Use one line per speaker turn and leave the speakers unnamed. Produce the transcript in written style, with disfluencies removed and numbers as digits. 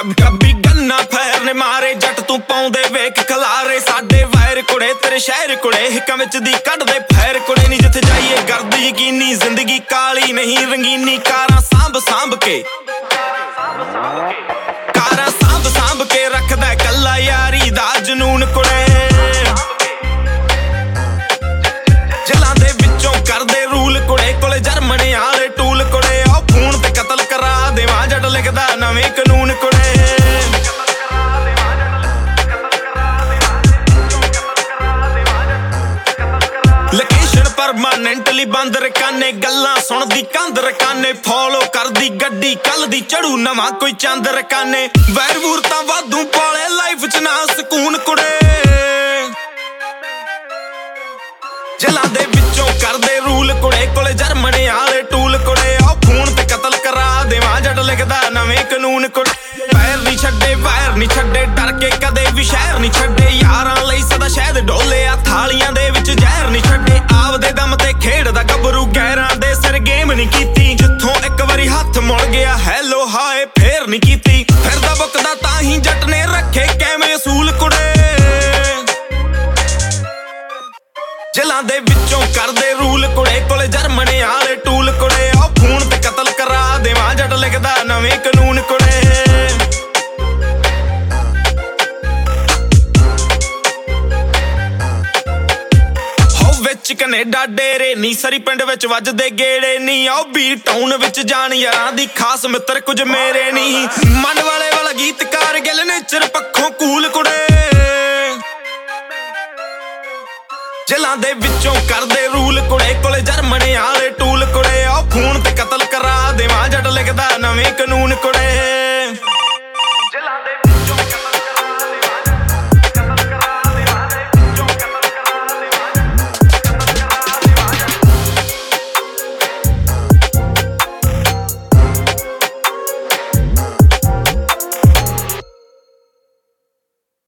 ਕੱਬੀ ਗੰਨਾ ਫੈਰ ਨੇ ਮਾਰੇ ਜੱਟ ਤੂੰ ਪਾਉਂਦੇ ਵੇਖ ਖਲਾਰੇ ਸਾਡੇ ਵਾਇਰ ਕੁੜੇ ਤੇਰੇ ਸ਼ਹਿਰ ਕੁੜੇ ਹਿੱਕਾਂ ਵਿੱਚ ਦੀ ਕੱਢਦੇ ਫੈਰ ਕੁੜੇ ਨੀ ਜਿੱਥੇ ਜਾਈਏ ਗਰਦ ਯਕੀਨੀ ਜ਼ਿੰਦਗੀ ਕਾਲੀ ਨਹੀਂ ਰੰਗੀਨੀ ਕਾਰਾਂ ਸਾਂਭ ਸਾਂਭ ਕੇ ਕਾਰਾਂ ਸਾਂਭ ਕੇ ਰੱਖਦਾ ਕੱਲਾ ਯਾਰੀ ਦਾ ਜਨੂਨ ਕੁੜੇ ਜਲਾਂ ਦੇ ਵਿੱਚੋਂ ਕਰਦੇ ਰੂਲ ਕੁੜੇ ਕੋਲੇ ਜਰਮਨੀ ਵਾਲੇ ਟੂਲ ਕੁੜੇ ਉਹ ਫੋਨ ਤੇ ਕਤਲ ਕਰਾ ਦੇਵਾਂ ਜੱਟ ਲਿਖਦਾ ਨਵੇਂ ਕਾਨੂੰਨ ਕੁੜੇ ਲੋਕੇਸ਼ਨ ਪਰਮਾਨੈਂਟਲੀ ਬੰਦ ਰਕਾਨੇ ਗੱਲਾਂ ਸੁਣਦੀ ਕੰਧ ਰਕਾਨੇ ਫੋਲੋ ਕਰਦੀ ਗੱਡੀ ਕੱਲ ਦੀ ਚੜੂ ਨਵਾਂ ਕੋਈ ਚੰਦ ਰਕਾਨੇ ਵੈਰ ਵੂਰ ਤਾਂ ਵਾਧੂ ਪਾਲੇ ਲਾਈਫ ਚ ਨਾ ਸਕੂਨ ਕੁੜੇ ਜਲਾਂ ਦੇ ਵਿੱਚੋਂ ਕਰਦੇ ਰੂਲ ਕੁੜੇ ਕੋਲੇ ਜਰਮਨੀ ਵਾਲੇ ਟੂਲ ਕੁੜੇ ਉਹ ਫੋਨ ਤੇ ਕਤਲ ਕਰਾ ਦੇਵਾਂ ਜੱਟ ਲਿਖਦਾ ਨਵੇਂ ਕਾਨੂੰਨ ਕੁੜੇ ਪੈਰ ਨਹੀਂ ਛੱਡੇ ਵਾਇਰ ਨਹੀਂ ਛੱਡੇ ਡਰ ਕੇ ਕਦੇ ਵੀ ਸ਼ਹਿਰ ਨਹੀਂ ਛੱਡੇ ਯਾਰਾਂ ਲਈ ਸਦਾ ਸ਼ਹਿਦ ਡੋਲਿਆ ਥਾਲੀਆਂ ਦੇ ਵਿੱਚ ਜ਼ਹਿਰ ਨਹੀਂ ਛੱਡੇ ਆਪਦੇ ਦਮ ਤੇ ਖੇਡਦਾ ਗੱਭਰੂ ਗੈਰਾਂ ਦੇ ਸਿਰ ਗੇਮ ਨਹੀਂ ਕੀਤੀ ਜਿੱਥੋਂ ਇੱਕ ਵਾਰੀ ਹੱਥ ਮੁੜ ਗਿਆ ਹੈਲੋ ਹਾਏ ਫੇਰ ਨਹੀਂ ਕੀਤੀ ਫਿਰਦਾ ਬੁੱਕਦਾ ਤਾਂ ਹੀ ਜੱਟ ਨੇ ਰੱਖੇ ਕਿਵੇਂ ਅਸੂਲ ਕੁੜੇ ਜਲਾਂ ਦੇ ਵਿੱਚੋਂ ਕਰਦੇ ਰੂਲ ਕੁੜੇ ਕੋਲੇ ਜਰਮਨੀ ਵਾਲੇ ਟੂਲ ਕੁੜੇ ਉਹ ਫੋਨ ਤੇ ਕਤਲ ਕਰਾ ਦੇਵਾਂ ਜੱਟ ਲਿਖਦਾ ਨਵੇਂ ਕਾਨੂੰਨ ਕੁੜੇ ਵਿੱਚ ਕੈਨੇਡਾ ਡੇਰੇ ਨੀ ਸਰੀ ਪਿੰਡ ਵਿੱਚ ਵੱਜਦੇ ਗੇੜੇ ਨੀ ਆਓ ਬੀ ਟਾਊਨ ਵਿੱਚ ਜਾਣ ਯਾਰਾਂ ਦੀ ਖਾਸ ਮਿੱਤਰ ਕੁਝ ਮੇਰੇ ਨੀ ਮਨ ਵਾਲੇ ਵਾਲਾ ਗੀਤਕਾਰ ਗਿਲ ਨੇਚਰ ਪੱਖੋਂ ਕੂਲ ਕੁੜੇ ਜਲਾਂ ਦੇ ਵਿੱਚੋਂ ਕਰਦੇ ਰੂਲ ਕੁੜੇ ਕੋਲੇ ਜਰਮਨੀ ਵਾਲੇ ਟੂਲ ਕੁੜੇ ਉਹ ਫੋਨ ਤੇ ਕਤਲ ਕਰਾ ਦੇਵਾਂ ਜੱਟ ਲਿਖਦਾ ਨਵੇਂ ਕਾਨੂੰਨ ਕੁੜੇ